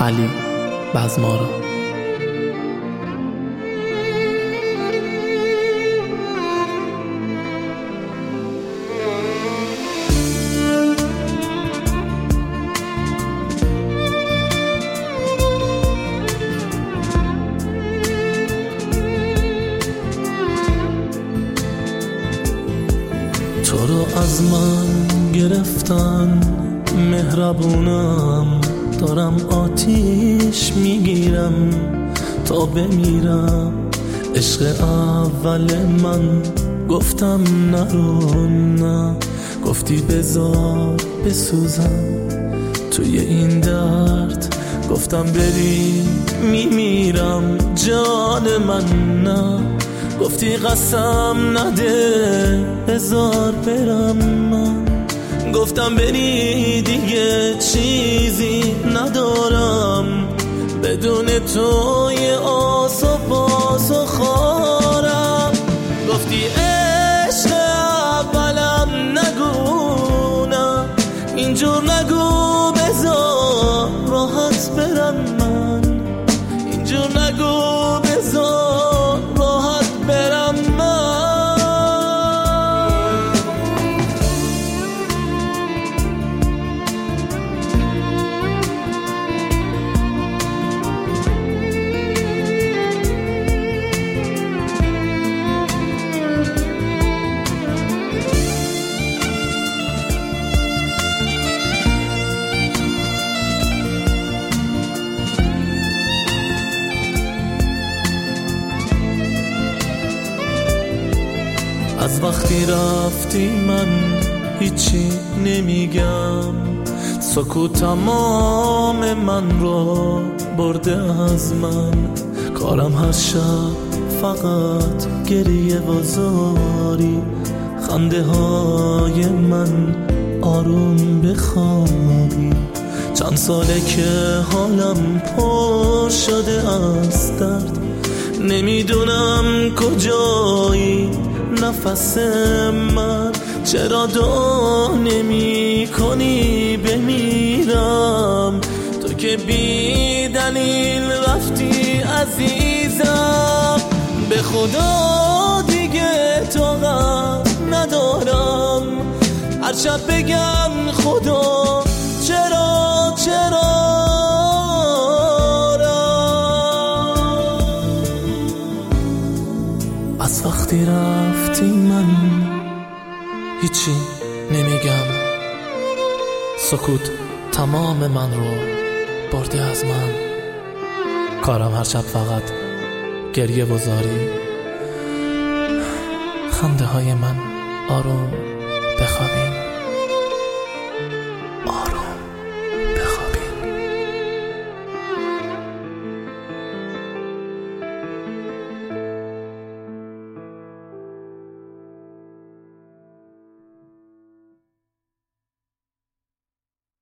علی بزمارا. تو رو از من گرفتن مهربونم، دارم آتیش میگیرم تا بمیرم. عشق اول من گفتم نرو، نه گفتی بذار بسوزم توی این درد. گفتم بری میمیرم جان من، نه گفتی قسم نده بذار برم من. گفتم بری دیگه چیزی ندارم، بدون توی آس و باس و خارم. گفتی عشق اولم نگو، نه اینجور نگو بذار راحت برم من. اینجور نگو بذار راحت برم من. از وقتی رفتی من هیچی نمیگم، سکوت تمام من رو برده از من. کارم هر شب فقط گریه و زاری، خنده های من آروم بخوابی. چند ساله که حالم پر شده از درد، نمیدونم کجایی نفس من. چرا دعا نمی کنی بمیرم، تو که بی دلیل رفتی عزیزم. به خدا دیگه طاقت ندارم هر شب بگم خدا چرا چرا. از وقتی رفتی من هیچی نمیگم، سکوت تمام من رو برده از من. کارم هر شب فقط گریه و زاری، خنده های من آروم بخوابیم.